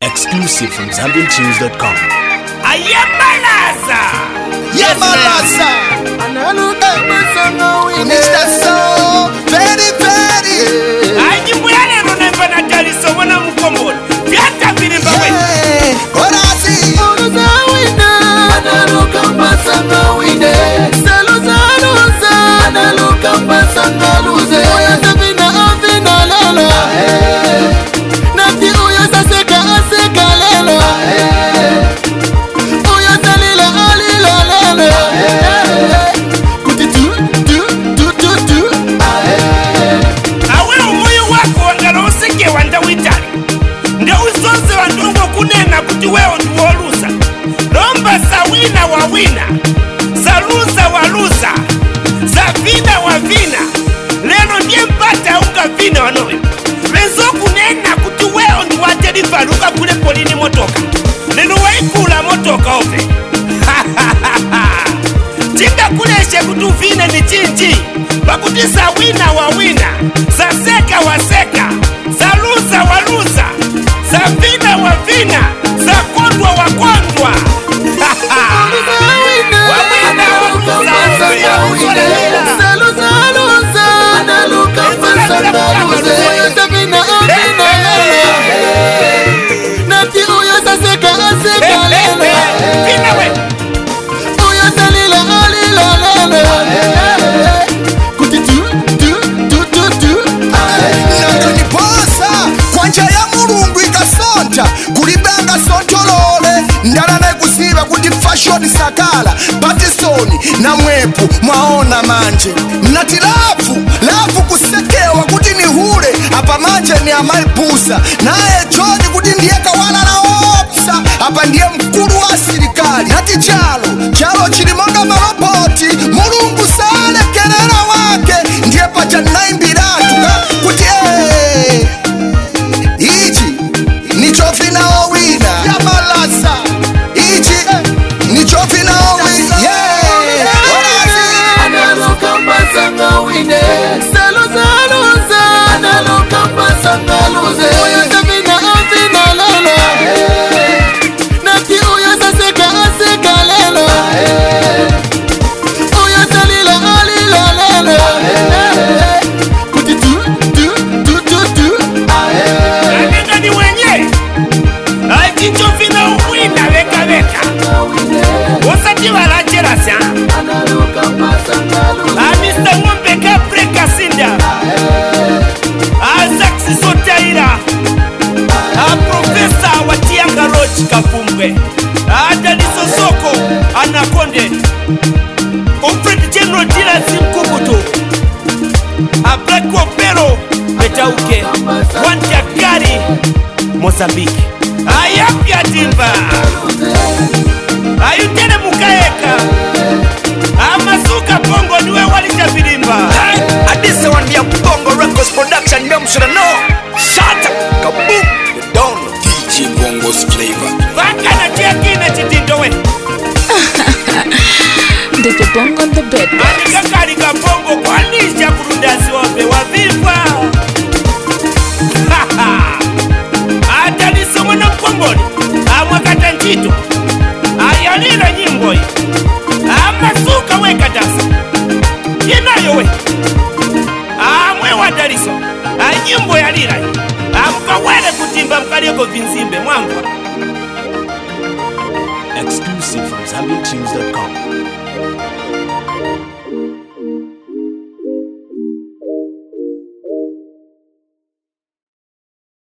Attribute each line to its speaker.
Speaker 1: Exclusive from ZambianTunes.com.
Speaker 2: Ayamalaza!
Speaker 3: Yamalaza! Mr. So very very.
Speaker 2: Anyimuyale runemba na Daliso wana mkomboni. Vyata vilimba wewe.
Speaker 3: Orasi. Oluza wine. Analuka masanga wine. Saluza luza. Analuka masanga luze. Oya sabina afina lalo. Nati uyo saseka aseka lelo. Uyo salila alila lelo.
Speaker 2: Kunena kuti wewe ndiwoluza lomba sawina wawina saluza waluza savina wavina lelo ndiye mpata unga vina wanowe venzo kunena kuti wewe ndiwatelivaluka kule polini motoka lelo waikula motoka ove tinga kuleshe kuti uvine ni chinchi pakuti sawina wawina saseka waseka saluza waluza savina wavina zakondwa wakondwa wawina
Speaker 3: saluza luza analuka masanga luze savina afina lelo nati uyo saseka aseka lelo uyo salila alila lelo kuti nakaniposa kwanja ya mulungu ikasonja kulibanga sontolole ndala naikusiba kuti fashion sakala patisoni na mwepu mwaona manje nati lafu kusekewa kuti ni hule apa manje ni amaipusa naye choni kuti ndiye kawala na opsa apa ndiye mkulu wa sirikali nati chalo chilimonga maroboti mulungu salekelera wake ndiye pacha naimbiratu kuti ichi nichofina owina Yamalaza ichi nichofina owina analuka masanga wine saluza analuka masanga luze uyo savina afina lelo nati uyo saseka aseka lelo uyo salila alila lelo kuti
Speaker 2: Nani wenye Achichofina uwina weka Osati walachera siya Mr. Ngombe Kapreka Sinda Zaxi Sotaira Professor Watianga Roach Kafumbwe Daliso Soko Anakonde Ofred General Dila Simkubutu Black Opero Betauke Wanja Gari Mozambique Ayapia Timba Ayutene Mukaeka Amasuka Bongo niwe walisha vilimba
Speaker 3: Adisa wandia Bongo Records Production Nyom shoulda know Shut up Kaboom You don't know DJ Bongo's flavor
Speaker 2: Vaka na tiakine chitindowe
Speaker 4: DJ Bongo on the bed.
Speaker 2: Anikakari ka Bongo kwa nisha kurundasi wape wavipwa Daliso mwana mkomboni Amwakata njito Ayalila nyimboi Amasuka weka dasa Yenayo we Amwe wa Daliso Nyimbo yalila Amkawele kutimba mkalioko vinzimbe mwangwa
Speaker 1: Exclusive from ZambianTunes.com.